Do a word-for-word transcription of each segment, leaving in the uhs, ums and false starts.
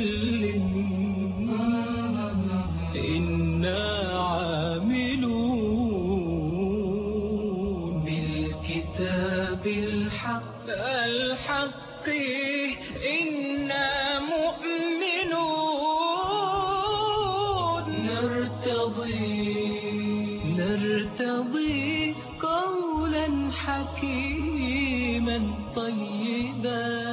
مسلم إنا عاملون بالكتاب الحق الحق إنا مؤمنون نرتضي نرتضي قولا حكيما طيبا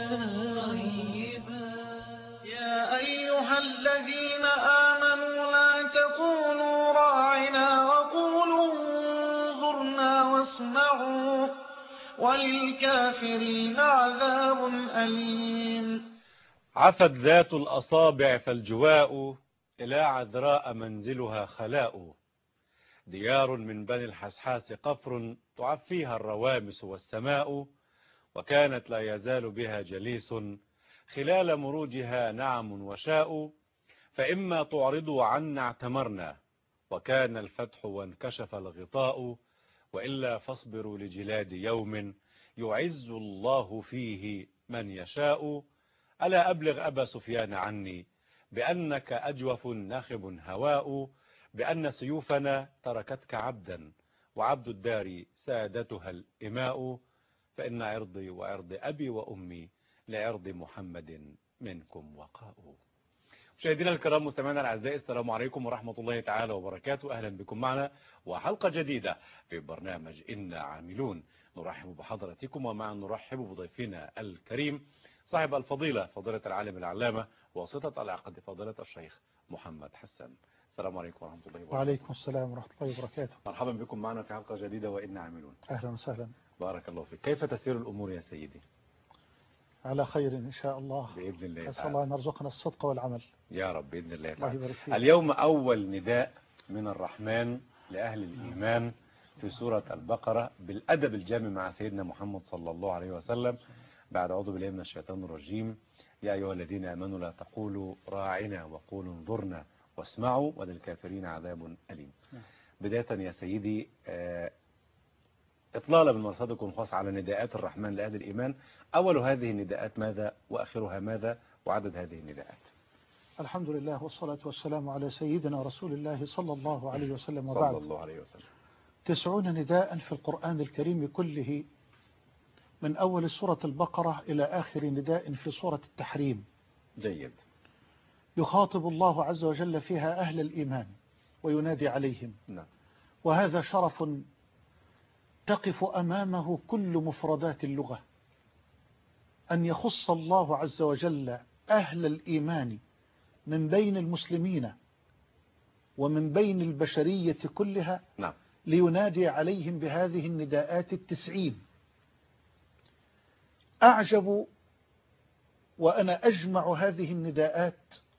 يا أيها الذين آمنوا لا تقولوا راعنا وقولوا انظرنا واسمعوا وللكافرين عذاب أليم. عفت ذات الأصابع فالجواء إلى عذراء منزلها خلاء، ديار من بني الحسحاس قفر تعفيها الروامس والسماء، وكانت لا يزال بها جليس خلال مروجها نعم وشاء، فإما تعرضوا عنا اعتمرنا وكان الفتح وانكشف الغطاء، وإلا فاصبروا لجلاد يوم يعز الله فيه من يشاء. ألا أبلغ أبا سفيان عني بأنك أجوف ناخب هواء، بأن سيوفنا تركتك عبدا وعبد الدار سادتها الإماء، فإن عرضي وعرض أبي وأمي لعرض محمد منكم وقاء. مشاهدينا الكرام مستمعينا الاعزاء، السلام عليكم ورحمة الله تعالى وبركاته. أهلا بكم معنا وحلقة جديدة في برنامج إنا عاملون. نرحب بحضراتكم ومع نرحب بضيفنا الكريم صاحب الفضيلة فضيلة العالم العلامة واسطة العقد فضيلة الشيخ محمد حسن. السلام عليكم ورحمة الله وبركاته. وعليكم السلام ورحمة الله وبركاته. مرحبا بكم معنا في حلقة جديدة وإنا عاملون. أهلا وسهلا. بارك الله فيك. كيف تسير الأمور يا سيدي؟ على خير إن شاء الله بإذن الله. أسأل الله أن يرزقنا الصدق والعمل يا رب بإذن الله. الله يبارك فيك. اليوم أول نداء من الرحمن لأهل الإيمان في سورة البقرة بالأدب الجامع مع سيدنا محمد صلى الله عليه وسلم، بعد أعوذ بالله من الشيطان الرجيم. يا أيها الذين آمنوا لا تقولوا راعنا وقولوا انظرنا واسمعوا وللكافرين عذاب أليم. بداية يا سيدي إطلالة من مرصدكم الخاص على نداءات الرحمن لأهل الإيمان. أول هذه النداءات ماذا وآخرها ماذا وعدد هذه النداءات؟ الحمد لله والصلاة والسلام على سيدنا رسول الله صلى الله عليه وسلم، وبعد. صلى الله عليه وسلم. تسعون نداء في القرآن الكريم كله، من أول سورة البقرة إلى آخر نداء في سورة التحريم. جيد. يخاطب الله عز وجل فيها أهل الإيمان وينادي عليهم. نعم. وهذا شرف تقف أمامه كل مفردات اللغة، أن يخص الله عز وجل أهل الإيمان من بين المسلمين ومن بين البشرية كلها. نعم. لينادي عليهم بهذه النداءات التسعين. أعجب وأنا أجمع هذه النداءات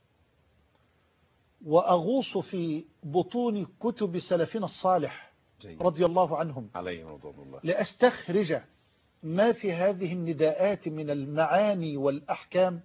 وأغوص في بطون كتب سلفنا الصالح جيد. رضي الله عنهم عليهم رضوان الله، لأستخرج ما في هذه النداءات من المعاني والأحكام،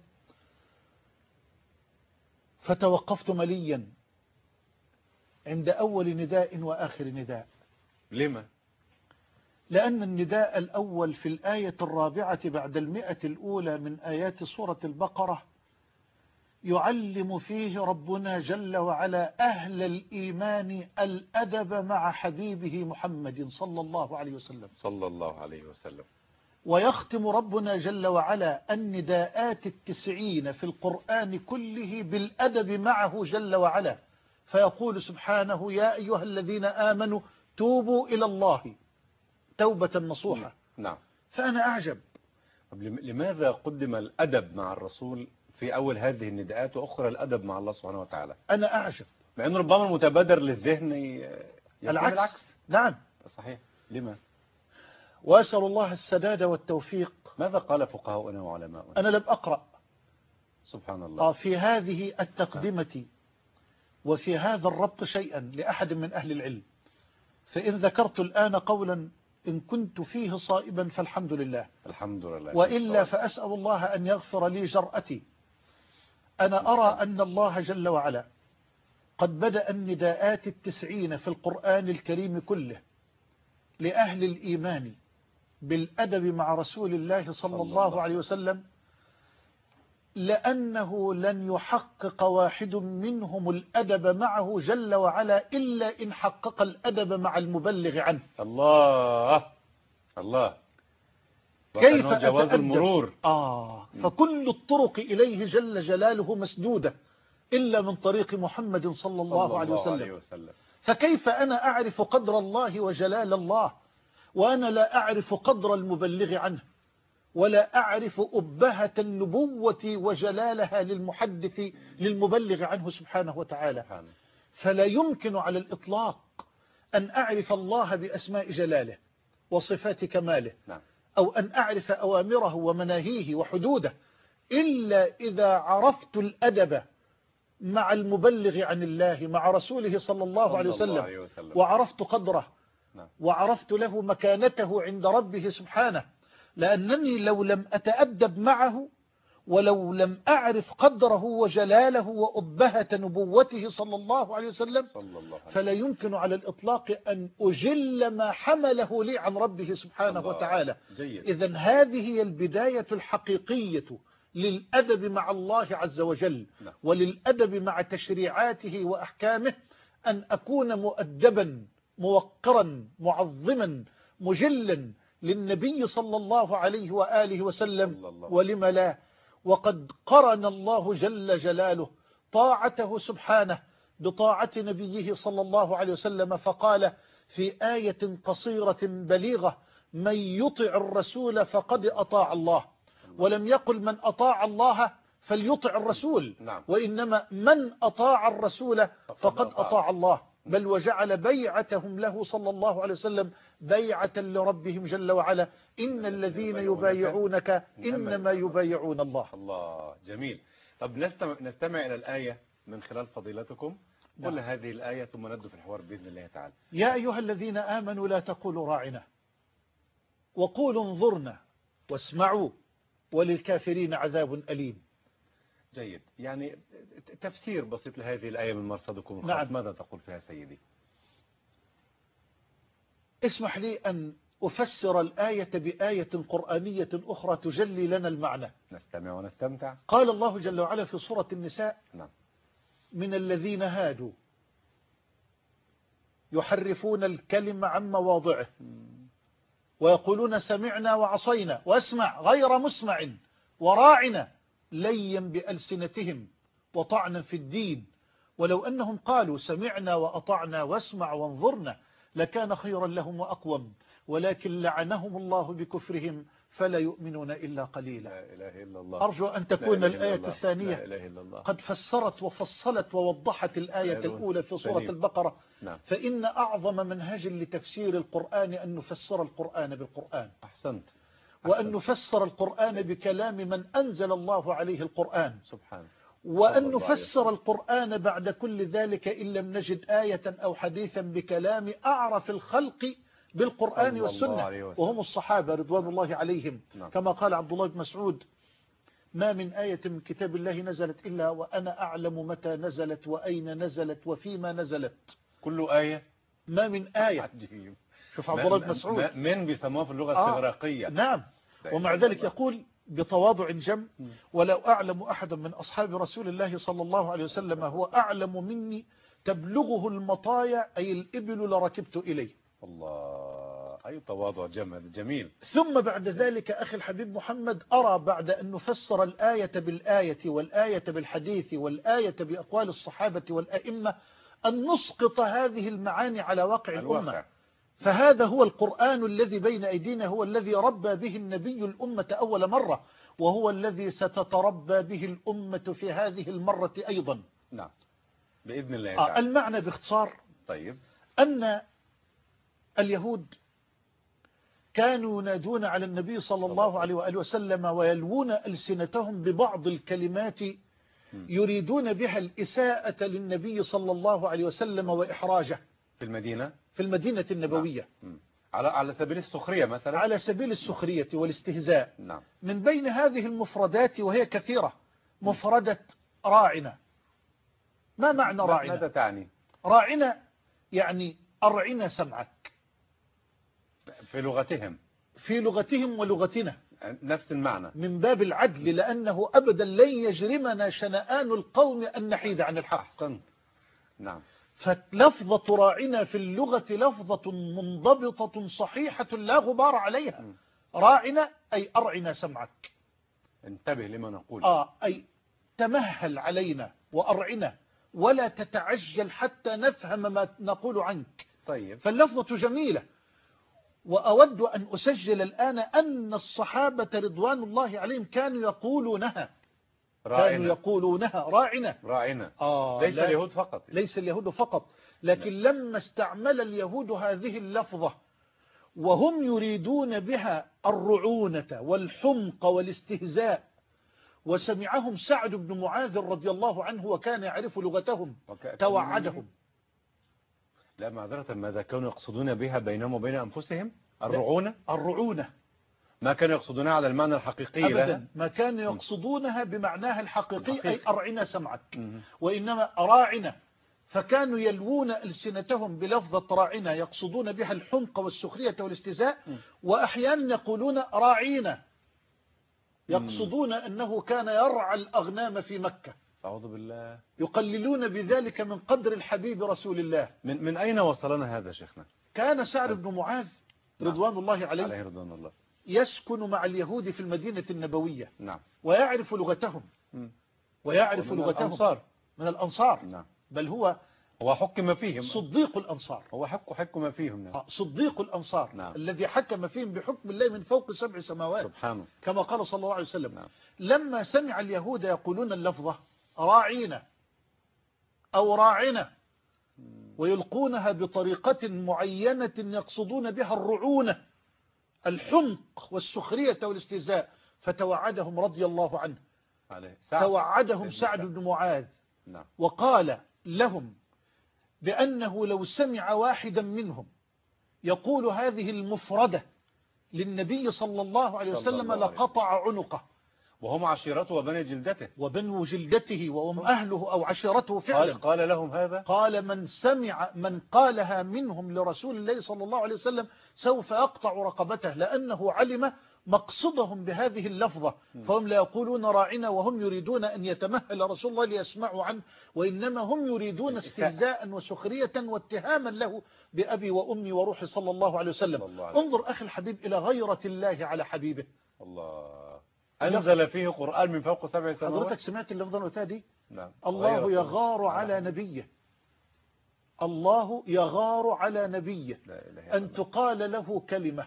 فتوقفت مليا عند أول نداء وآخر نداء. لما؟ لأن النداء الأول في الآية الرابعة بعد المئة الأولى من آيات سورة البقرة يعلم فيه ربنا جل وعلا أهل الإيمان الأدب مع حبيبه محمد صلى الله عليه وسلم صلى الله عليه وسلم. ويختم ربنا جل وعلا النداءات التسعين في القرآن كله بالأدب معه جل وعلا، فيقول سبحانه: يا أيها الذين آمنوا توبوا إلى الله توبة نصوحة. نعم. فأنا أعجب لماذا قدم الأدب مع الرسول في أول هذه النداءات وأخرى الأدب مع الله سبحانه وتعالى؟ أنا أعجب، مع أنه ربما المتبادر للذهن العكس. العكس. نعم صحيح. لما؟ وأسأل الله السداد والتوفيق. ماذا قال فقهاؤنا وعلماؤنا؟ أنا لم أقرأ سبحان الله في هذه التقدمة وفي هذا الربط شيئا لأحد من أهل العلم، فإن ذكرت الآن قولا إن كنت فيه صائبا فالحمد لله، الحمد لله، وإلا فأسأل الله أن يغفر لي جرأتي. أنا أرى أن الله جل وعلا قد بدأ النداءات التسعين في القرآن الكريم كله لأهل الإيمان بالأدب مع رسول الله صلى الله عليه وسلم لأنه لن يحقق واحد منهم الأدب معه جل وعلا إلا إن حقق الأدب مع المبلغ عنه. الله الله. كيف جواز أتأدب؟ المرور. آه فكل الطرق إليه جل جلاله مسدودة إلا من طريق محمد صلى الله, صلى عليه, الله وسلم. عليه وسلم. فكيف أنا أعرف قدر الله وجلال الله وأنا لا أعرف قدر المبلغ عنه ولا أعرف أبهة النبوة وجلالها للمحدث للمبلغ عنه سبحانه وتعالى. فلا يمكن على الإطلاق أن أعرف الله بأسماء جلاله وصفات كماله أو أن أعرف أوامره ومناهيه وحدوده إلا إذا عرفت الأدب مع المبلغ عن الله مع رسوله صلى الله عليه وسلم وعرفت قدره وعرفت له مكانته عند ربه سبحانه. لأنني لو لم أتأدب معه ولو لم أعرف قدره وجلاله وأبهة نبوته صلى الله عليه وسلم فلا يمكن على الإطلاق أن أجل ما حمله لي عن ربه سبحانه وتعالى. إذن هذه هي البداية الحقيقية للأدب مع الله عز وجل وللأدب مع تشريعاته وأحكامه، أن أكون مؤدبا موقرا معظما مجلا للنبي صلى الله عليه وآله وسلم. ولم لا؟ وقد قرن الله جل جلاله طاعته سبحانه بطاعة نبيه صلى الله عليه وسلم، فقال في آية قصيرة بليغة: من يطع الرسول فقد أطاع الله. ولم يقل من أطاع الله فليطع الرسول، وإنما من أطاع الرسول فقد أطاع الله، بل وجعل بيعتهم له صلى الله عليه وسلم بيعة لربهم جل وعلا: إن الذين يبايعونك إنما يبايعون الله. الله جميل. طب نستمع, نستمع إلى الآية من خلال فضيلتكم. قل هذه الآية ثم نبدأ في الحوار بإذن الله تعالى. يا أيها الذين آمنوا لا تقولوا راعنا وقولوا انظرنا واسمعوا وللكافرين عذاب أليم. جيد. يعني تفسير بسيط لهذه الآية من مرصدكم الخاص. نعم. ماذا تقول فيها سيدي؟ اسمح لي أن أفسر الآية بآية قرآنية أخرى تجلي لنا المعنى. نستمع ونستمتع. قال الله جل وعلا في سورة النساء: نعم. من الذين هادوا يحرفون الكلم عن مواضعه ويقولون سمعنا وعصينا واسمع غير مسمع وراعنا ليا بألسنتهم وطعنا في الدين ولو أنهم قالوا سمعنا وأطعنا واسمع وانظرنا لكان خيرا لهم وأقوم ولكن لعنهم الله بكفرهم فلا يؤمنون إلا قليلا. لا إله إلا الله. أرجو أن تكون الآية الله. الثانية لا إله إلا الله. قد فسرت وفصلت ووضحت الآية الأولى في سورة البقرة. نعم. فإن أعظم منهج لتفسير القرآن أن نفسر القرآن بالقرآن. أحسنت. وأن نفسر القرآن بكلام من أنزل الله عليه القرآن سبحانه. وأن نفسر القرآن بعد كل ذلك إن لم نجد آية أو حديثا بكلام أعرف الخلق بالقرآن والسنة وهم الصحابة رضوان الله عليهم. نعم. كما قال عبد الله بن مسعود: ما من آية من كتاب الله نزلت إلا وأنا أعلم متى نزلت وأين نزلت وفيما نزلت. كل آية؟ ما من آية. عجيب. شوف عبد الله بن مسعود من بيسموها في اللغة آه الاستغراقية. نعم. ومع ذلك يقول بتواضع جم: ولو أعلم أحدا من أصحاب رسول الله صلى الله عليه وسلم هو أعلم مني تبلغه المطايا أي الإبل لركبت إليه. الله، أي تواضع جميل. ثم بعد ذلك أخي الحبيب محمد أرى بعد أن نفسر الآية بالآية والآية بالحديث والآية بأقوال الصحابة والأئمة أن نسقط هذه المعاني على واقع الأمة. فهذا هو القرآن الذي بين أيدينا، هو الذي ربى به النبي الأمة أول مرة، وهو الذي ستتربى به الأمة في هذه المرة أيضا. نعم بإذن الله تعالى. آه المعنى باختصار طيب أن اليهود كانوا ينادون على النبي صلى الله عليه وآله وسلم ويلوون ألسنتهم ببعض الكلمات يريدون بها الإساءة للنبي صلى الله عليه وسلم وإحراجه في المدينة في المدينة النبوية. نعم. على على سبيل السخرية مثلا. على سبيل السخرية والاستهزاء. نعم. من بين هذه المفردات وهي كثيرة مفردة راعنا. ما معنى راعنا؟ ماذا تعني؟ راعنا يعني أرعنا سمعك في لغتهم. في لغتهم ولغتنا. نفس المعنى من باب العدل، لأنه أبدا لن يجرمنا شنآن القوم أن نحيد عن الحق. أحسن. نعم. فلفظة راعنا في اللغة لفظة منضبطة صحيحة لا غبار عليها. م. راعنا أي أرعنا سمعك، انتبه لما نقول. آه أي تمهل علينا وأرعنا ولا تتعجل حتى نفهم ما نقول عنك. طيب. فاللفظة جميلة. وأود أن أسجل الآن أن الصحابة رضوان الله عليهم كانوا يقولونها راعنا. كانوا يقولونها راعنا راعنا. آه ليس لا اليهود فقط. ليس اليهود فقط، لكن لا. لما استعمل اليهود هذه اللفظة وهم يريدون بها الرعونة والحمق والاستهزاء، وسمعهم سعد بن معاذ رضي الله عنه وكان يعرف لغتهم توعدهم. لا معذرة، ماذا كانوا يقصدون بها بينهم وبين أنفسهم؟ الرعونة. الرعونة ما كانوا يقصدونها على المعنى الحقيقي أبدا لها. ما كانوا يقصدونها بمعناها الحقيقي, الحقيقي. أي أرعنا سمعك. م- وإنما راعنا، فكانوا يلوون ألسنتهم بلفظة راعنا يقصدون بها الحمق والسخرية والاستهزاء، وأحيانا يقولون راعينا يقصدون أنه كان يرعى الأغنام في مكة. أعوذ بالله. يقللون بذلك من قدر الحبيب رسول الله. من, من أين وصلنا هذا شيخنا؟ كان سعد بن معاذ رضوان الله عليه, عليه رضوان الله يسكن مع اليهود في المدينة النبوية. نعم. ويعرف لغتهم م. ويعرف من لغتهم الأنصار. من الأنصار. نعم. بل هو هو حكم فيهم صديق الأنصار. هو حق حكم فيهم. نعم. صديق الأنصار. نعم. الذي حكم فيهم بحكم الله من فوق سبع سماوات سبحانه كما قال صلى الله عليه وسلم. نعم. لما سمع اليهود يقولون اللفظة راعينا أو راعنا ويلقونها بطريقة معينة يقصدون بها الرعونة الحمق والسخرية والاستهزاء، فتوعدهم رضي الله عنه عليه. سعد. توعدهم سعد بن معاذ. نعم. وقال لهم بأنه لو سمع واحدا منهم يقول هذه المفردة للنبي صلى الله عليه وسلم لقطع عنقه. وهم عشيرته وبني جلدته وبنو جلدته وهم أهله أو عشيرته فعلا. قال, قال لهم هذا. قال من سمع من قالها منهم لرسول الله صلى الله عليه وسلم سوف يقطع رقبته، لأنه علم مقصدهم بهذه اللفظة. فهم لا يقولون راعنا وهم يريدون أن يتمهل رسول الله ليسمعوا عنه، وإنما هم يريدون استهزاء وسخرية واتهاما له بأبي وأمي وروحي صلى الله عليه وسلم. الله عليه. انظر أخي الحبيب إلى غيرة الله على حبيبه. الله أنزل فيه قرآن من فوق سبع سماوات. حضرتك سمعت اللفظة الوتاة دي؟ نعم. الله يغار على نبيه الله يغار على نبيه أن تقال له كلمة.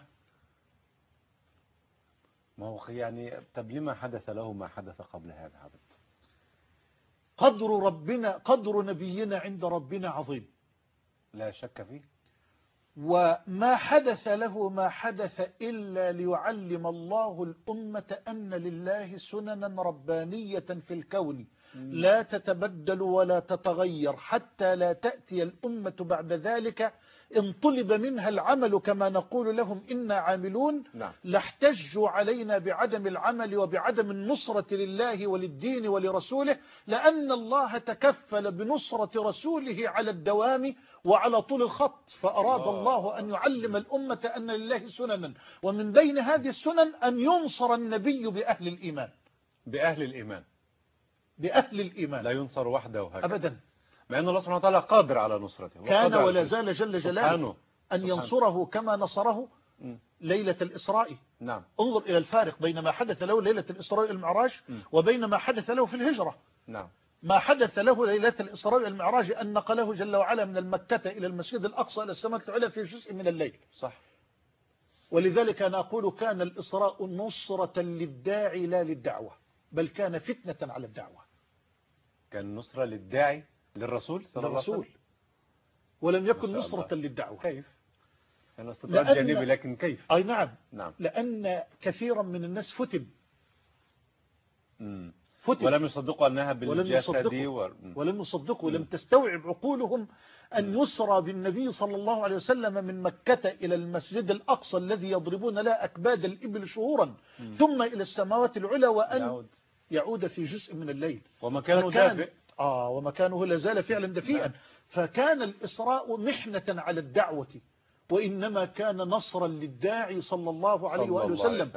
ما هو يعني طب لما حدث له ما حدث قبل هذا؟ قدر ربنا قدر نبينا عند ربنا عظيم لا شك فيه، وما حدث له ما حدث إلا ليعلم الله الأمة أن لله سننا ربانية في الكون لا تتبدل ولا تتغير، حتى لا تأتي الأمة بعد ذلك إن طلب منها العمل كما نقول لهم إنا عاملون نعم. لاحتجوا علينا بعدم العمل وبعدم النصرة لله وللدين ولرسوله، لأن الله تكفل بنصرة رسوله على الدوام وعلى طول الخط، فأراد الله, الله أن يعلم الأمة أن لله سننا، ومن بين هذه السنن أن ينصر النبي بأهل الإيمان بأهل الإيمان بأهل الإيمان لا ينصر وحده هكذا أبدا، مع أن الله سبحانه وتعالى قادر على نصرته، كان ولا زال جل جلاله أن سبحانه. ينصره كما نصره ليلة الإسراء. نعم. انظر إلى الفارق بين ما حدث له ليلة الإسراء والمعراج وبين ما حدث له في الهجرة. نعم. ما حدث له ليلة الإسراء والمعراج أن نقله جل وعلا من المكة إلى المسجد الأقصى إلى السماء العلى في جزء من الليل. صح. ولذلك أنا أقول كان الإسراء نصرة للداعي لا للدعوة، بل كان فتنة على الدعوة. كان نصرة للداعي للرسول صلى الله عليه وسلم، ولم يكن نصرة للدعوة. كيف؟ كان استطلاع جانبي، لكن كيف؟ أي نعم. نعم. لأن كثيرا من الناس فتن مم. فتن ولم يصدقوا أنها بالجسد و... ولم يصدقوا ولم تستوعب عقولهم أن يسرى بالنبي صلى الله عليه وسلم من مكة إلى المسجد الأقصى الذي يضربون لا أكباد الإبل شهورا مم. ثم إلى السماوات العلى وأن يعود, يعود في جزء من الليل ومكانه فكان... دافئ. آه ومكانه لازال فعلا دفيئا. فكان الإسراء محنة على الدعوة، وإنما كان نصرا للداعي صلى الله عليه وآله وسلم.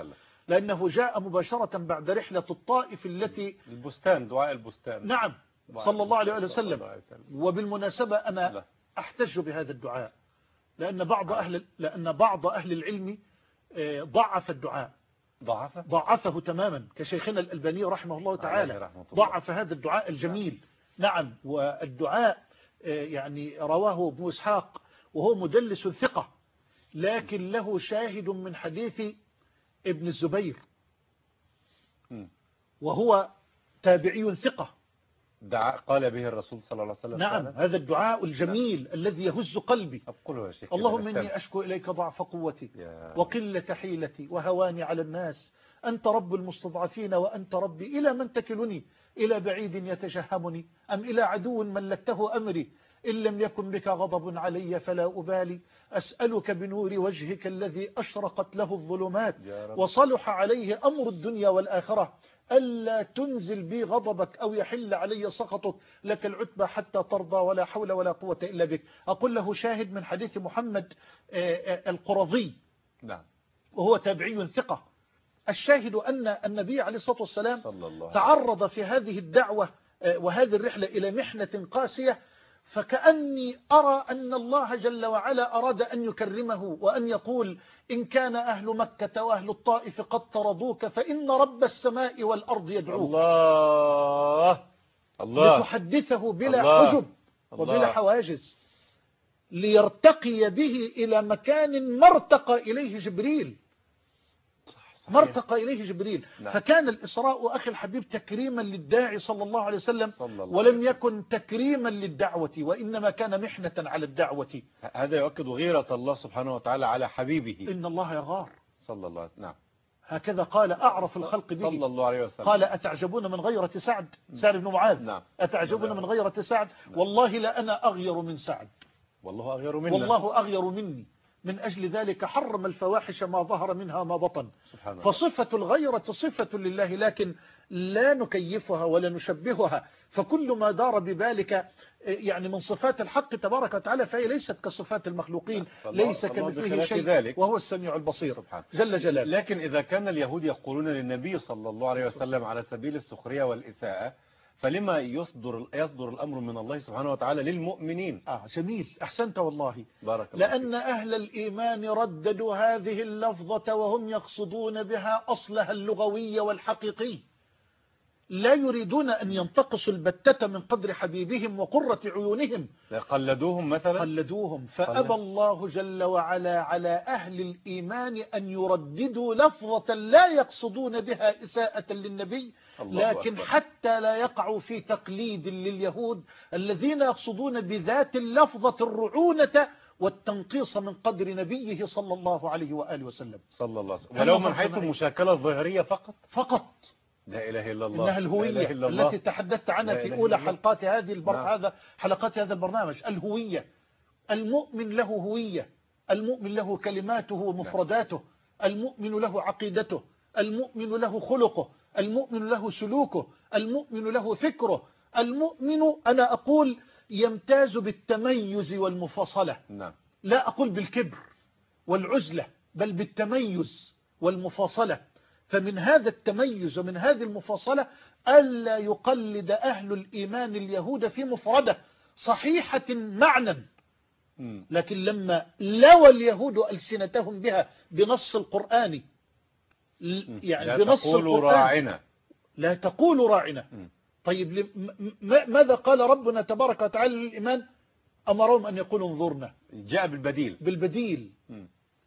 لأنه جاء مباشرة بعد رحلة الطائف التي البستان، دعاء البستان. نعم دعاء صلى الله عليه البستان. وسلم. صلى الله عليه وسلم. وبالمناسبة أنا لا. أحتج بهذا الدعاء لأن بعض أهل لأن بعض أهل العلم آه، ضعف الدعاء، ضعفه ضعفه تماما كشيخنا الألباني رحمه الله تعالى، رحمة الله. ضعف هذا الدعاء الجميل. نعم. والدعاء آه، يعني رواه ابن إسحاق وهو مدلس ثقة، لكن له شاهد من حديث ابن الزبير م. وهو تابعي ثقة. دعاء قال به الرسول صلى الله عليه وسلم. نعم فعلا. هذا الدعاء الجميل نعم. الذي يهز قلبي. أقوله يا شيخ. اللهم إني أشكو إليك ضعف قوتي وقلة حيلتي وهواني على الناس، أنت رب المستضعفين وأنت ربي، إلى من تكلني؟ إلى بعيد يتجهمني أم إلى عدو ملكته أمري؟ إن لم يكن بك غضب علي فلا أبالي، أسألك بنور وجهك الذي أشرقت له الظلمات وصلح عليه أمر الدنيا والآخرة، ألا تنزل بي غضبك أو يحل علي سخطك، لك العتبى حتى ترضى ولا حول ولا قوة إلا بك. أقول له شاهد من حديث محمد القرظي نعم وهو تابعي ثقة. الشاهد أن النبي عليه الصلاة والسلام تعرض في هذه الدعوة وهذه الرحلة إلى محنة قاسية، فكأني أرى أن الله جل وعلا أراد أن يكرمه وأن يقول إن كان أهل مكة وأهل الطائف قد طردوك فإن رب السماء والأرض يدعوك. الله الله لتحدثه بلا الله حجب وبلا حواجز، ليرتقي به إلى مكان مرتقى إليه جبريل، مرتقى إليه جبريل. نعم. فكان الإسراء أخي الحبيب تكريما للداعي صلى الله عليه وسلم، ولم يكن تكريما للدعوة وإنما كان محنة على الدعوة. هذا يؤكد غيرة الله سبحانه وتعالى على حبيبه. إن الله يغار صلى الله عليه وسلم. نعم هكذا قال أعرف الخلق به صلى الله عليه وسلم. قال أتعجبون من غيرة سعد، سعد بن معاذ. نعم. أتعجبون من غيرة سعد، والله لأنا أغير من سعد، والله أغير مني، والله أغير مني، من أجل ذلك حرم الفواحش ما ظهر منها ما بطن. فصفة الغيرة صفة لله، لكن لا نكيفها ولا نشبهها، فكل ما دار ببالك يعني من صفات الحق تبارك وتعالى فهي ليست كصفات المخلوقين، ليس كمثله شيء وهو السميع البصير جل جلاله. لكن إذا كان اليهود يقولون للنبي صلى الله عليه وسلم على سبيل السخرية والإساءة، فلما يصدر يصدر الأمر من الله سبحانه وتعالى للمؤمنين؟ آه جميل، أحسنت والله. بارك الله لأن فيك. أهل الإيمان رددوا هذه اللفظة وهم يقصدون بها أصلها اللغوي والحقيقي، لا يريدون أن ينتقصوا البتة من قدر حبيبهم وقرة عيونهم. قلدوهم مثلا، قلدوهم فأبى الله جل وعلا على أهل الإيمان أن يرددوا لفظة لا يقصدون بها إساءة للنبي، لكن أكبر. حتى لا يقعوا في تقليد لليهود الذين يقصدون بذات اللفظة الرعونة والتنقيص من قدر نبيه صلى الله عليه وآله وسلم صلى الله عليه وسلم، ولو من حيث المشاكلة الظاهرية فقط فقط. لا إله إلا الله. إنها الهوية التي تحدثت عنها في أولى حلقات هذه البر... نعم. هذا حلقات هذا البرنامج. الهوية، المؤمن له هوية، المؤمن له كلماته ومفرداته، المؤمن له عقيدته، المؤمن له خلقه، المؤمن له سلوكه، المؤمن له فكره. المؤمن أنا أقول يمتاز بالتميز والمفاصلة. نعم. لا أقول بالكبر والعزلة، بل بالتميز والمفاصلة. فمن هذا التميز ومن هذه المفاصلة ألا يقلد أهل الإيمان اليهود في مفردة صحيحة معنى، لكن لما لوى اليهود ألسنتهم بها بنص القرآن، يعني لا بنص تقولوا القرآن راعنا، لا تقولوا راعنا. طيب ماذا قال ربنا تبارك وتعالى للإيمان؟ أمرهم أن يقولوا انظرنا، جاء بالبديل بالبديل م.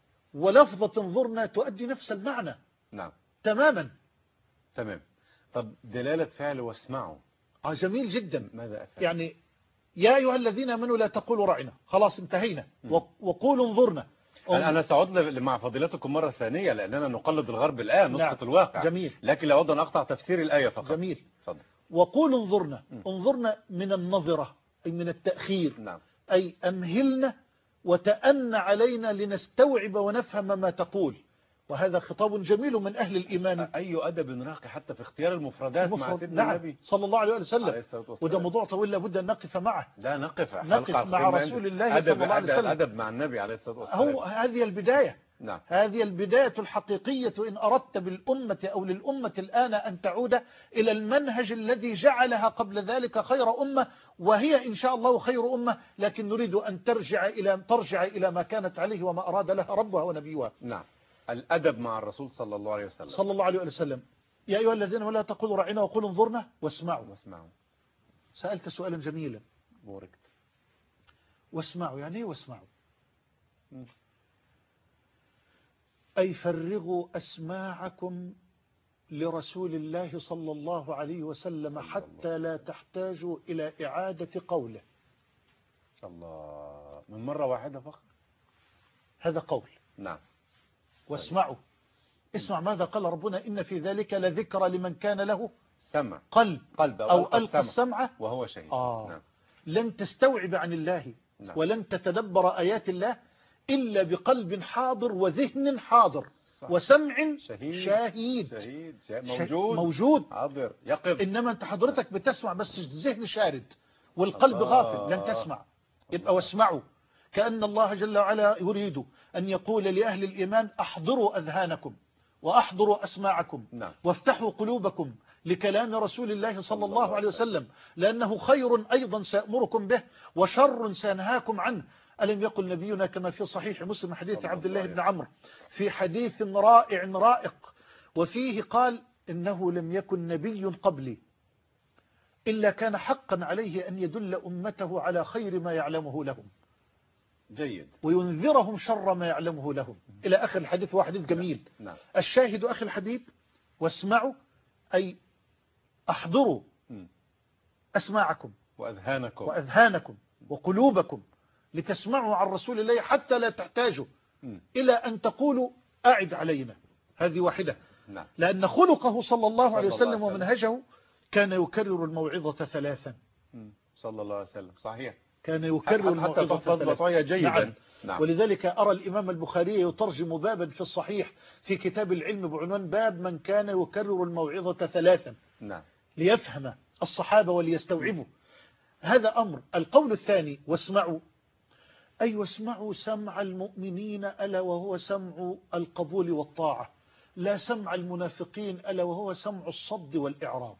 ولفظة انظرنا تؤدي نفس المعنى. نعم تماما. تمام. طب دلالة فعل واسمعوا، آه جميل جدا. ماذا أفعل؟ يعني يا أيها الذين آمنوا لا تقولوا راعنا، خلاص انتهينا، وقولوا انظرنا. أنا سأعود مع فضيلتكم مرة ثانية لأننا نقلد الغرب الآن نسخة. نعم. الواقع. جميل. لكن لا أود أن أقطع تفسير الآية فقط. جميل. فضل. وقولوا انظرنا، م. انظرنا من النظرة أي من التأخير. نعم. أي أمهلنا وتأن علينا لنستوعب ونفهم ما تقول. وهذا خطاب جميل من أهل الإيمان. أي أدب راقي حتى في اختيار المفردات المفرد. مع سيدنا نعم. النبي صلى الله عليه وسلم. وده موضوع طويل لابد أن نقف معه. لا نقف نقف مع رسول الله صلى الله عليه وسلم. أدب مع النبي عليه الصلاة والسلام. هو هذه البداية. نعم. هذه البداية الحقيقية إن أردت بالأمة أو للأمة الآن أن تعود إلى المنهج الذي جعلها قبل ذلك خير أمة، وهي إن شاء الله خير أمة، لكن نريد أن ترجع إلى ترجع إلى ما كانت عليه وما أراد لها ربها ونبيها. نعم. الأدب مع الرسول صلى الله عليه وسلم. صلى الله عليه وسلم. يا أيها الذين ولا تقولوا رعنا وقولوا انظرنا واسمعوا. واسمعوا. سألت سؤالا جميلا. بوركت. واسمعوا يعني ايه واسمعوا؟ م. أي فرغوا أسماعكم لرسول الله صلى الله عليه وسلم حتى لا تحتاجوا إلى إعادة قوله. الله. من مرة واحدة فقط. هذا قول. نعم. واسمعوا. اسمع ماذا قال ربنا: إن في ذلك لذكرى لمن كان له سمع قلب, قلب أو, أو ألقى السمع وهو شهيد. آه. نعم. لن تستوعب عن الله. نعم. ولن تتدبر آيات الله إلا بقلب حاضر وذهن حاضر. صح. وسمع شهيد شاهد شهيد موجود موجود حاضر يقظ. إنما أنت حضرتك بتسمع بس الذهن شارد والقلب الله. غافل، لن تسمع. يبقى واسمعوا، كأن الله جل وعلا يريد أن يقول لأهل الإيمان: أحضروا أذهانكم وأحضروا أسماعكم. نعم. وافتحوا قلوبكم لكلام رسول الله صلى الله عليه وسلم، لأنه خير أيضا سأمركم به وشر سأنهاكم عنه. ألم يقل نبينا كما في صحيح مسلم حديث عبد الله بن عمرو في حديث رائع رائق، وفيه قال: إنه لم يكن نبي قبلي إلا كان حقا عليه أن يدل أمته على خير ما يعلمه لهم. جيد. وينذرهم شر ما يعلمه لهم، إلى آخر الحديث. وحديث جميل. نعم. الشاهد أخي الحبيب: واسمعوا أي أحضروا أسماعكم وأذهانكم وأذهانكم وقلوبكم لتسمعوا عن رسول الله حتى لا تحتاجوا م. إلى أن تقولوا أعد علينا. هذه واحدة. نعم. لأن خلقه صلى الله عليه وسلم ومنهجه كان يكرر الموعظة ثلاثا. م. صلى الله عليه وسلم. صحيح. كان يكرر الموعظة ثلاثا جيدا. نعم. نعم. ولذلك أرى الإمام البخاري يترجم بابا في الصحيح في كتاب العلم بعنوان: باب من كان يكرر الموعظة ثلاثا. نعم. ليفهم الصحابة وليستوعبوا. هذا أمر. القول الثاني: واسمعوا أي واسمعوا سمع المؤمنين ألا وهو سمع القبول والطاعة، لا سمع المنافقين ألا وهو سمع الصد والإعراض.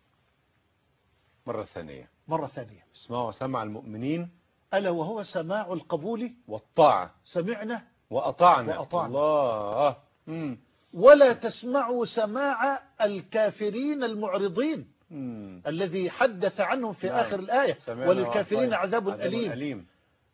مرة ثانية. مرة ثانية. اسمعوا سمع المؤمنين ألا وهو سماع القبول والطاعة. سمعنا وأطعنا. وأطعنا. الله. مم. ولا تسمعوا سماع الكافرين المعرضين مم. الذي حدث عنهم في نعم. آخر الآية: وللكافرين عذاب أليم. أليم.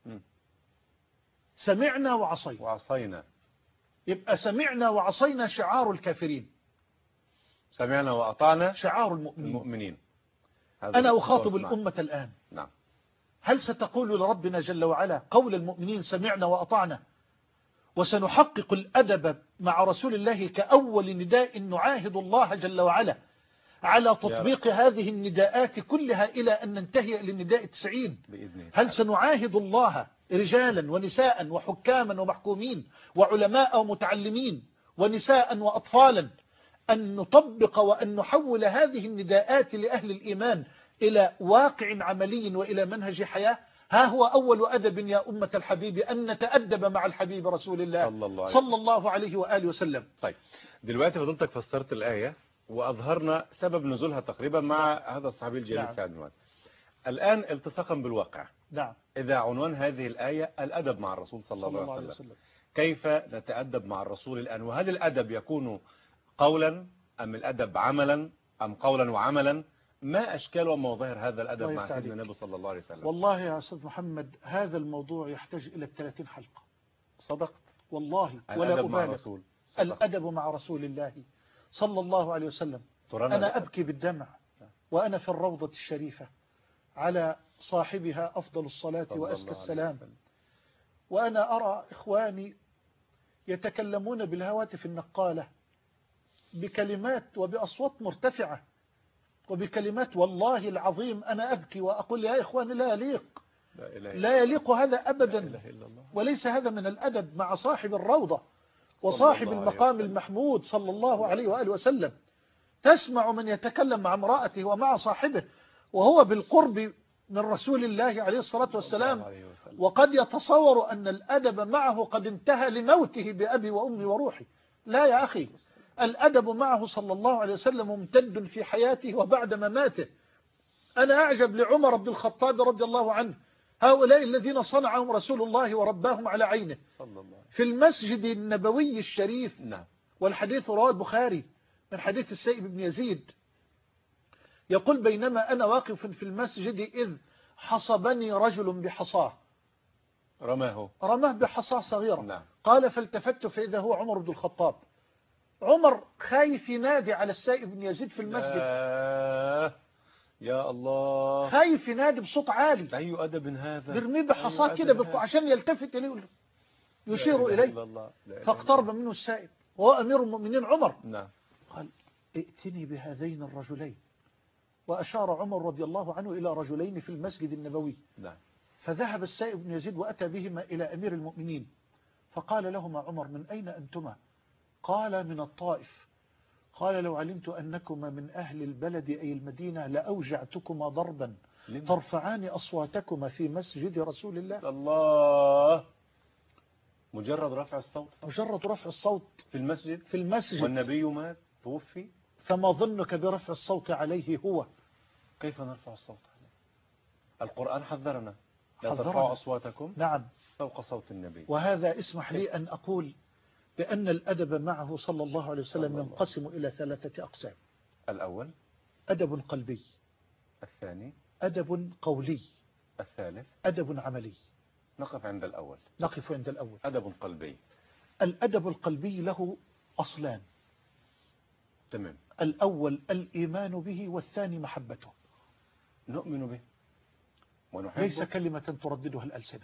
سمعنا وعصينا. وعصينا. يبقى سمعنا وعصينا شعار الكافرين، سمعنا وأطعنا شعار المؤمنين, المؤمنين. أنا أخاطب الأمة الآن. نعم. هل ستقول لربنا جل وعلا قول المؤمنين: سمعنا وأطعنا، وسنحقق الأدب مع رسول الله كأول نداء نعاهد الله جل وعلا على تطبيق هذه النداءات كلها إلى أن ننتهي إلى النداء التسعين؟ هل سنعاهد الله رجالا ونساء وحكاما ومحكومين وعلماء ومتعلمين ونساء وأطفالا أن نطبق وأن نحول هذه النداءات لأهل الإيمان إلى واقع عملي وإلى منهج حياة؟ ها هو أول أدب يا أمة الحبيب أن نتأدب مع الحبيب رسول الله صلى الله عليه, صلى الله عليه وآله وسلم. طيب دلوقتي فضلتك فسرت الآية وأظهرنا سبب نزولها تقريبا مع هذا الصحابي الجليل نعم. سعد بن معاذ. الآن التصاقا بالواقع، نعم. إذا عنوان هذه الآية الأدب مع الرسول صلى, صلى الله عليه وسلم، كيف نتأدب مع الرسول الآن؟ وهل الأدب يكون قولا أم الأدب عملا أم قولا وعملا؟ ما أشكال ومظاهر هذا الأدب مع سيدنا النبي صلى الله عليه وسلم؟ والله يا أستاذ محمد هذا الموضوع يحتاج إلى ثلاثين حلقة. صدقت والله ولا أبالغ. الأدب مع رسول الله صلى الله عليه وسلم. أنا أبكي بالدمع وأنا في الروضة الشريفة على صاحبها أفضل الصلاة وأزكى السلام، وأنا أرى إخواني يتكلمون بالهواتف النقالة بكلمات وبأصوات مرتفعة وبكلمات والله العظيم أنا أبكي وأقول يا إخواني لا يليق لا, لا يليق هذا أبدا، وليس هذا من الأدب مع صاحب الروضة وصاحب المقام المحمود صلى الله عليه وآله وسلم. تسمع من يتكلم مع امرأته ومع صاحبه وهو بالقرب من رسول الله عليه الصلاة والسلام، عليه وسلم. وقد يتصور أن الأدب معه قد انتهى لموته بأبي وأمي وروحي. لا يا أخي، الأدب معه صلى الله عليه وسلم ممتد في حياته وبعد مماته. أنا أعجب لعمر بن الخطاب رضي الله عنه، هؤلاء الذين صنعهم رسول الله ورباهم على عينه صلى الله عليه. في المسجد النبوي الشريف. نعم. والحديث رواه البخاري من حديث السائب بن يزيد، يقول بينما أنا واقف في المسجد إذ حصبني رجل بحصاه، رماه رماه بحصاه صغيرة. نعم. قال فالتفت فإذا هو عمر بن الخطاب. عمر خايف ينادي على السائب بن يزيد في المسجد، آه يا الله، خايف ينادي بصوت عالي، أي أدب هذا، برميه بحصاه كده بالق- عشان يلتفت إليه يشير إليه. فاقترب منه السائب وهو أمير المؤمنين عمر. نعم. قال ائتني بهذين الرجلين، وأشار عمر رضي الله عنه إلى رجلين في المسجد النبوي. نعم. فذهب السائب بن يزيد وأتى بهما إلى أمير المؤمنين، فقال لهما عمر من أين أنتما؟ قال من الطائف. قال لو علمت أنكما من أهل البلد أي المدينة لأوجعتكما ضربا ترفعان أصواتكما في مسجد رسول الله. الله، مجرد رفع الصوت، مجرد رفع الصوت في المسجد في المسجد والنبي مات توفي، فما ظنك برفع الصوت عليه هو؟ كيف نرفع الصوت عليه؟ القرآن حذرنا لا حذرنا. ترفعوا أصواتكم نعم. فوق صوت النبي. وهذا اسمح لي أن أقول بأن الأدب معه صلى الله عليه وسلم الله. ينقسم إلى ثلاثة أقسام. الأول أدب قلبي، الثاني أدب قولي، الثالث أدب عملي. نقف عند الأول. نقف عند الأول. أدب قلبي. الأدب القلبي له أصلان. تمام. الأول الإيمان به، والثاني محبته. نؤمن به ونحبه، ليس كلمة ترددها الألسنة.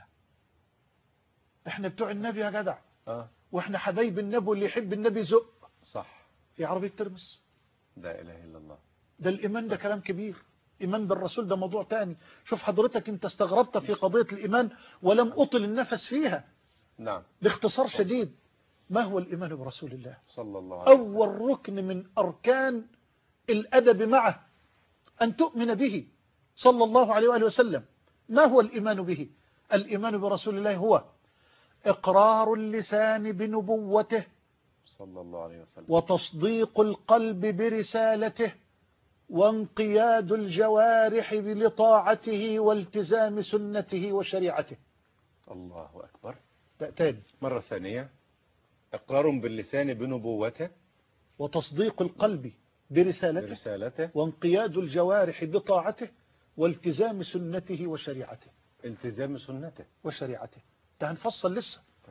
احنا بتوع النبي يا جدع، آه. واحنا حبايب النبي، واللي يحب النبي زق صح في عربية ترمس. لا إله إلا الله. ده الإيمان، ده كلام كبير. إيمان بالرسول ده موضوع تاني. شوف حضرتك انت استغربت في قضية الإيمان ولم أطل النفس فيها. نعم. باختصار شديد، ما هو الإيمان برسول الله؟ صلى الله عليه وسلم. أول ركن من أركان الأدب معه أن تؤمن به صلى الله عليه وآله وسلم. ما هو الإيمان به؟ الإيمان برسول الله هو إقرار اللسان بنبوته، صلى الله عليه وسلم، وتصديق القلب برسالته، وانقياد الجوارح لطاعته، والتزام سنته وشريعته. الله أكبر. تاني مرة ثانية، إقرار باللسان بنبوته، وتصديق القلب برسالته, برسالته، وانقياد الجوارح بطاعته، والتزام سنته وشريعته. التزام سنته وشريعته ده هنفصل لسه. طيب.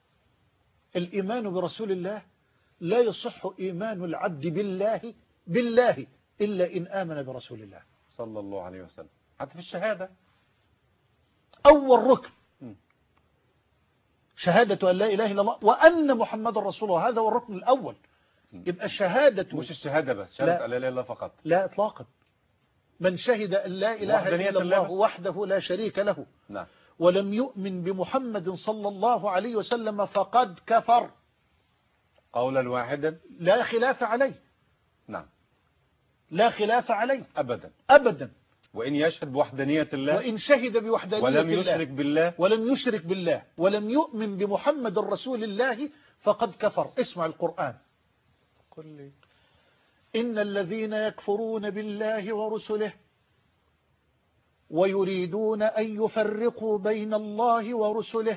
الإيمان برسول الله لا يصح إيمان العبد بالله بالله إلا إن آمن برسول الله صلى الله عليه وسلم. حتى في الشهادة أول ركن م. شهادة أن لا إله إلا الله وأن محمد رسول الله، هذا هو الركن الأول. م. يبقى شهادة، مش الشهادة بس، شهادة لا. أن لا إله إلا الله فقط. لا إطلاقا. من شهد أن لا إله إلا الله وحده لا شريك له، نعم، ولم يؤمن بمحمد صلى الله عليه وسلم فقد كفر قولا واحدا لا خلاف عليه. نعم، لا خلاف عليه أبدا أبدا. وإن يشهد بوحدانية الله، وإن شهد بوحدانية ولم الله يشرك بالله، ولم يشرك بالله ولم يؤمن بمحمد رسول الله فقد كفر. اسمع القرآن. قل لي. إن الذين يكفرون بالله ورسله ويريدون أن يفرقوا بين الله ورسله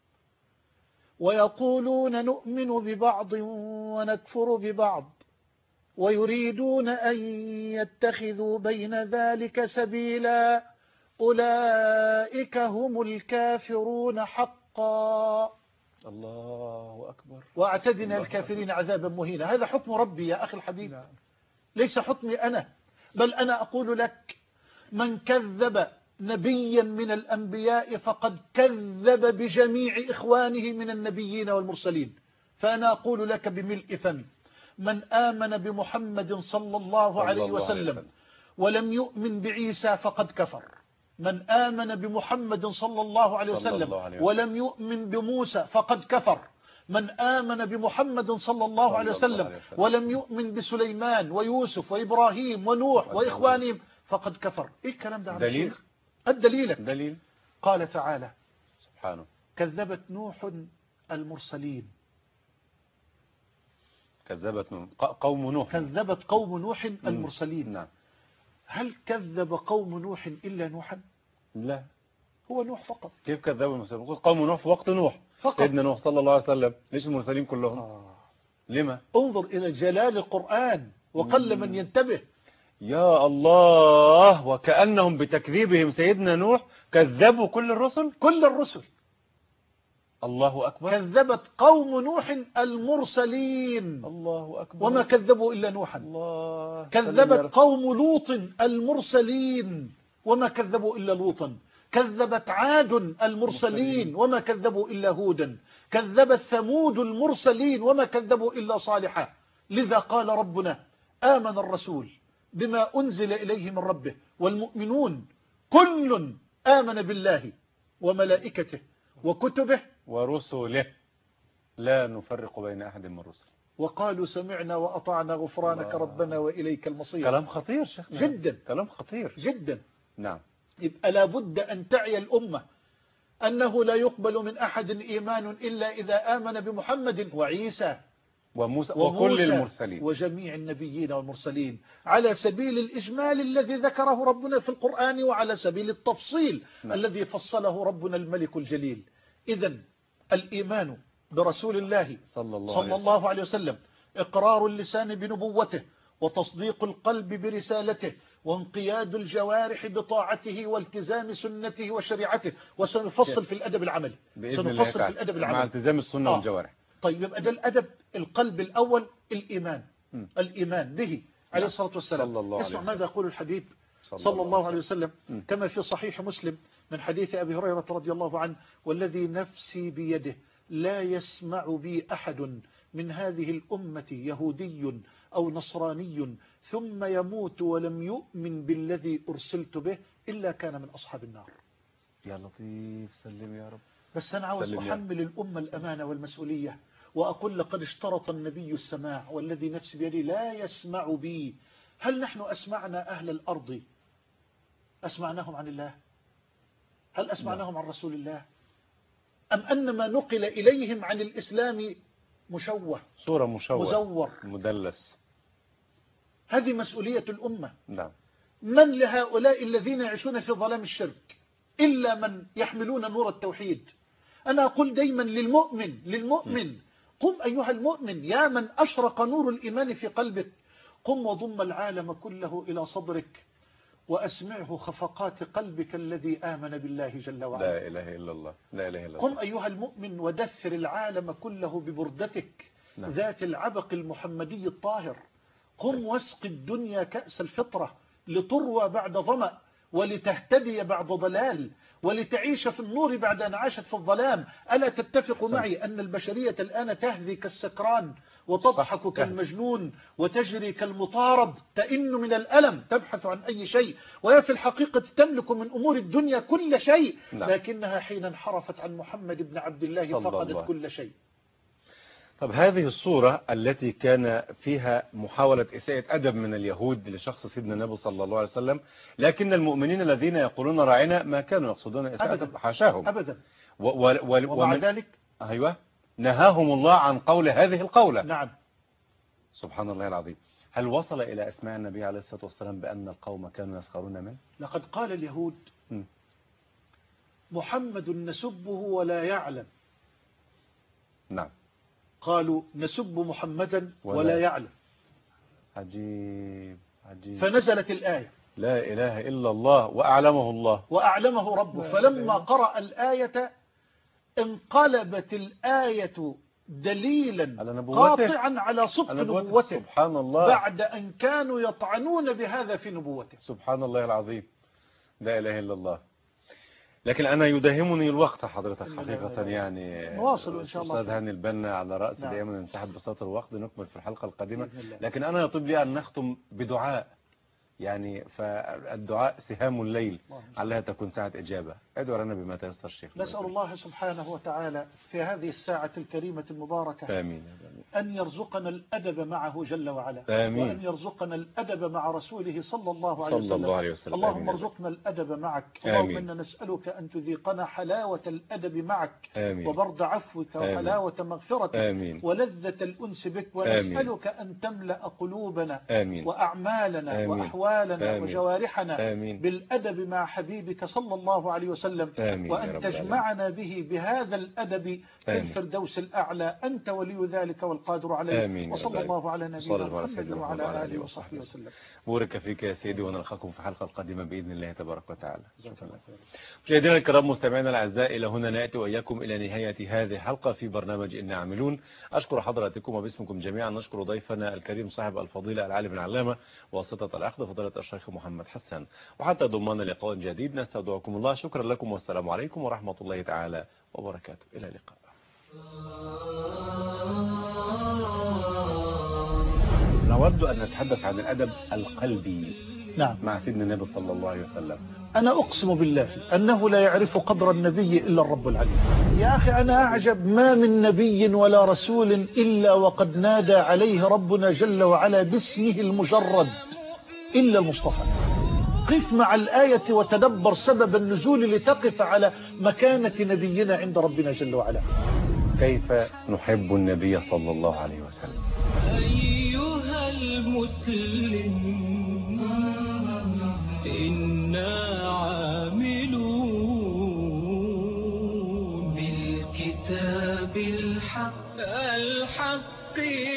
ويقولون نؤمن ببعض ونكفر ببعض ويريدون أن يتخذوا بين ذلك سبيلا أولئك هم الكافرون حقا. الله أكبر. وأعتدنا الكافرين عذابا مهينا. هذا حكم ربي يا أخي الحبيب، نعم. ليس حكمي أنا، بل أنا أقول لك من كذب نبيا من الأنبياء فقد كذب بجميع إخوانه من النبيين والمرسلين. فأنا أقول لك بملء فمي، من آمن بمحمد صلى الله عليه وسلم ولم يؤمن بعيسى فقد كفر. من آمن بمحمد صلى الله عليه وسلم ولم يؤمن بموسى فقد كفر. من آمن بمحمد صلى الله عليه وسلم ولم يؤمن بسليمان ويوسف وإبراهيم ونوح وإخوانهم فقد كفر. إيه الكلام ده يا دليل؟ شيخ؟ الدليل دليل. قال تعالى سبحانه. كذبت نوح المرسلين. كذبت نوح قوم نوح. كذبت قوم نوح المرسلين. نعم. هل كذب قوم نوح إلا نوحا؟ لا. هو نوح فقط. كيف كذبوا المرسلين؟ قوم نوح في وقت نوح فقط. سيدنا نوح صلى الله عليه وسلم. ليش المرسلين كلهم؟ آه. لما؟ انظر إلى جلال القرآن وقل من ينتبه. يا الله، وكأنهم بتكذيبهم سيدنا نوح كذبوا كل الرسل. كل الرسل. الله أكبر. كذبت قوم نوح المرسلين. الله أكبر. وما كذبوا إلا نوحا. الله. كذبت قوم لوط المرسلين وما كذبوا إلا لوطا. كذبت عاد المرسلين وما كذبوا إلا هودا. كذبت ثمود المرسلين وما كذبوا إلا صالحا. لذا قال ربنا آمن الرسول بما أنزل إليه من ربه والمؤمنون كل آمن بالله وملائكته وكتبه ورسله لا نفرق بين أحد من الرسل وقالوا سمعنا وأطعنا غفرانك الله. ربنا وإليك المصير. كلام خطير شيخنا. جدا. كلام خطير جدا. نعم. يبقى لابد أن تعي الأمة أنه لا يقبل من أحد إيمان إلا إذا آمن بمحمد وعيسى وموسى, وموسى وكل المرسلين وجميع النبيين والمرسلين على سبيل الإجمال الذي ذكره ربنا في القرآن وعلى سبيل التفصيل نعم. الذي الذي فصله ربنا الملك الجليل. إذن الإيمان برسول الله صلى الله, صلى عليه, الله عليه وسلم إقرار اللسان بنبوته وتصديق القلب برسالته وانقياد الجوارح بطاعته والتزام سنته وشريعته. وسنفصل في الأدب العملي. سنفصل في الأدب العملي مع التزام السنة آه. والجوارح. طيب يبقى ده الأدب القلب الأول الإيمان. م. الإيمان به عليه الصلاة والسلام. صلى الله عليه اسمع وسلم. ماذا يقول الحبيب صلى, صلى الله عليه وسلم م. كما في صحيح مسلم من حديث أبي هريرة رضي الله عنه والذي نفسي بيده لا يسمع بي أحد من هذه الأمة يهودي أو نصراني ثم يموت ولم يؤمن بالذي أرسلت به إلا كان من أصحاب النار. يا لطيف سلم يا رب. بس أنا عاوز أحمل الأمة الأمانة والمسؤولية وأقول لقد اشترط النبي السماع والذي نفسي بيده لا يسمع بي. هل نحن أسمعنا أهل الأرض أسمعناهم عن الله؟ هل أسمعناهم عن رسول الله؟ أم أن ما نقل إليهم عن الإسلام مشوه صورة مشوه مزور مدلس؟ هذه مسؤولية الأمة. نعم. من لهؤلاء الذين يعيشون في ظلام الشرك إلا من يحملون نور التوحيد؟ أنا أقول دايما للمؤمن للمؤمن قم أيها المؤمن يا من أشرق نور الإيمان في قلبك، قم وضم العالم كله إلى صدرك وأسمعه خفقات قلبك الذي آمن بالله جل وعلا. لا إله إلا الله. لا إله إلا الله. قم أيها المؤمن ودثر العالم كله ببردتك نعم. ذات العبق المحمدي الطاهر. قم واسق الدنيا كأس الفطرة لتروى بعد ظمأ ولتهتدي بعد ضلال ولتعيش في النور بعد أن عاشت في الظلام. ألا تتفق صح. معي أن البشرية الآن تهذي كالسكران وتضحك صح. كالمجنون وتجري كالمطارد تئن من الألم تبحث عن أي شيء وهي في الحقيقة تملك من أمور الدنيا كل شيء. نعم. لكنها حين انحرفت عن محمد بن عبد الله فقدت الله. كل شيء. طب هذه الصورة التي كان فيها محاولة إساءة أدب من اليهود لشخص سيدنا النبي صلى الله عليه وسلم، لكن المؤمنين الذين يقولون راعنا ما كانوا يقصدون إساءة أدب حاشاهم أبدا. و و و ومع ومن ذلك أيوة نهاهم الله عن قول هذه القولة. نعم. سبحان الله العظيم. هل وصل إلى أسماع النبي عليه الصلاة والسلام بأن القوم كانوا يسخرون منه؟ لقد قال اليهود م. محمد نسبه ولا يعلم. نعم. قالوا نسب محمدا ولا, ولا يعلم. عجيب عجيب. فنزلت الآية لا إله إلا الله وأعلمه الله وأعلمه ربه. فلما قرأ الآية انقلبت الآية دليلا على نبوته. قاطعا على صدق على نبوته. نبوته سبحان الله. بعد أن كانوا يطعنون بهذا في نبوته. سبحان الله العظيم. لا إله إلا الله. لكن أنا يداهمني الوقت حضرتك حقيقة يعني. نواصل إن شاء الله. أستاذ هاني البنا على رأس نعم. دائما ننسحب بساطة الوقت نكمل في الحلقة القادمة. بإذن الله. لكن أنا يطيب لي أن نختم بدعاء يعني فالدعاء سهام الليل علها تكون ساعة إجابة. ادعو لنا بما تيسر الشيخ. نسأل الله سبحانه وتعالى في هذه الساعة الكريمة المباركة آمين. أن يرزقنا الأدب معه جل وعلا، آمين. وأن يرزقنا الأدب مع رسوله صلى الله عليه صلى وسلم, الله عليه وسلم. اللهم ارزقنا الأدب معك. اللهم إنا نسألك أن تذيقنا حلاوة الأدب معك. آمين. وبرد عفوك وحلاوة مغفرتك. آمين. ولذة الأنس بك. ونسألك أن تملأ قلوبنا آمين. وأعمالنا آمين. وأحوالنا آمين. وجوارحنا آمين. بالأدب مع حبيبك صلى الله عليه وسلم. آمين. وأن تجمعنا به بهذا الأدب في الفردوس الأعلى. أنت ولي ذلك والقادر عليه. آمين. وصلى الله على نبينا محمد وعلى آله وصحبه وسلم. بورك فيك يا سيدي، ونلقاكم في الحلقة القادمة بإذن الله تبارك وتعالى. مشاهدينا الكرام، مستمعينا الأعزاء، إلى هنا نأتي وإياكم إلى نهاية هذه الحلقة في برنامج إنا عاملون. أشكر حضراتكم وباسمكم جميعا نشكر ضيفنا الكريم صاحب الفضيلة العالم العلامة واسطة العقد فضيلة الشيخ محمد حسن. وحتى ضمان لقاء جديد نستودعكم الله. شكرا لكم والسلام عليكم ورحمة الله تعالى وبركاته. إلى اللقاء. نود أن نتحدث عن الأدب القلبي. نعم. مع سيدنا النبي صلى الله عليه وسلم. أنا أقسم بالله أنه لا يعرف قدر النبي إلا الرب العليم. يا أخي أنا أعجب، ما من نبي ولا رسول إلا وقد نادى عليه ربنا جل وعلا باسمه المجرد إلا المصطفى. قف مع الآية وتدبر سبب النزول لتقف على مكانة نبينا عند ربنا جل وعلا. كيف نحب النبي صلى الله عليه وسلم. أيها المسلم إنا عاملون بالكتاب الحق الحق